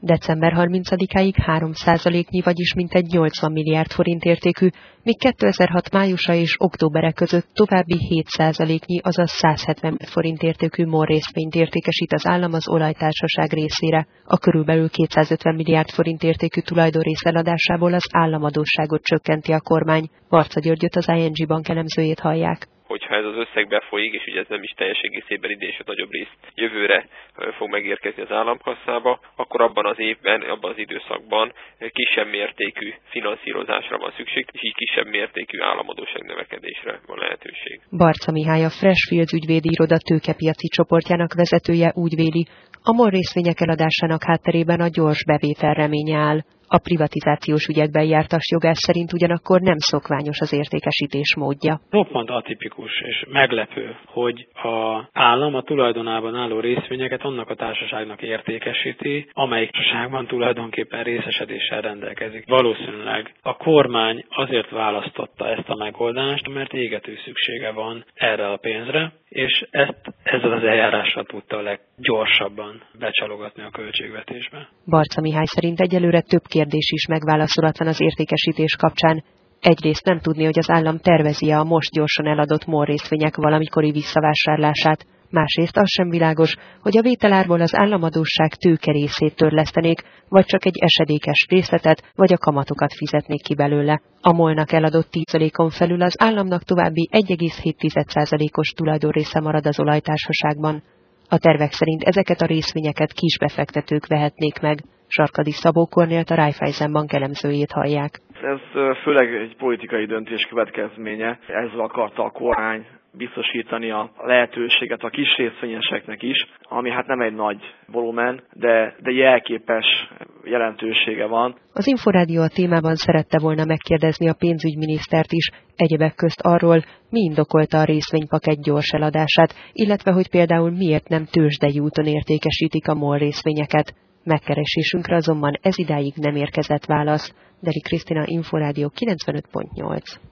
December 30-áig 3%-nyi, vagyis mintegy 80 milliárd forint értékű, míg 2006 májusa és októbere között további 7%-nyi, azaz 170 forint értékű MOL részvényt értékesít az állam az olajtársaság részére. A körülbelül 250 milliárd forint értékű tulajdonrész eladásából az államadósságot csökkenti a kormány. Varcza Györgyöt, az ING Bank elemzőjét hallják. Hogyha ez az összeg befolyik, és ugye ez nem is teljes egészében idén, és a nagyobb rész jövőre fog megérkezni az államkasszába, akkor abban az évben, abban az időszakban kisebb mértékű finanszírozásra van szükség, és így kisebb mértékű államadósság növekedésre van lehetőség. Barca Mihály, a Freshfields ügyvédi iroda tőkepiaci csoportjának vezetője úgy véli, a MOL részvények eladásának hátterében a gyors bevétel reménye áll. A privatizációs ügyekben jártas jogász szerint ugyanakkor nem szokványos az értékesítés módja. Roppant atipikus és meglepő, hogy az állam a tulajdonában álló részvényeket annak a társaságnak értékesíti, amelyik társaságban tulajdonképpen részesedéssel rendelkezik. Valószínűleg a kormány azért választotta ezt a megoldást, mert égető szüksége van erre a pénzre, és ezzel az eljárással tudta a leggyorsabban becsalogatni a költségvetésbe. Barca Mihály szerint egyelőre több kérdés is megválaszolatlan az értékesítés kapcsán. Egyrészt nem tudni, hogy az állam tervezi-e a most gyorsan eladott MOL részvények valamikori visszavásárlását, másrészt az sem világos, hogy a vételárból az államadósság tőke részét törlesztenék, vagy csak egy esedékes részletet, vagy a kamatokat fizetnék ki belőle. A MOL-nak eladott 10%-on felül az államnak további 1,7%-os tulajdonrésze marad az olajtársaságban. A tervek szerint ezeket a részvényeket kisbefektetők vehetnék meg. Sarkadi Szabó Kornélt, a Raiffeisen Bank elemzőjét hallják. Ez főleg egy politikai döntés következménye. Ezzel akarta a kormány biztosítani a lehetőséget a kis részvényeseknek is, ami hát nem egy nagy volumen, de jelképes jelentősége van. Az Inforádió a témában szerette volna megkérdezni a pénzügyminisztert is, egyebek közt arról, mi indokolta a részvénypakett gyors eladását, illetve hogy például miért nem tőzsdei úton értékesítik a MOL részvényeket. Megkeresésünkre azonban ezidáig nem érkezett válasz. Deli Krisztina, Inforádió 95.8.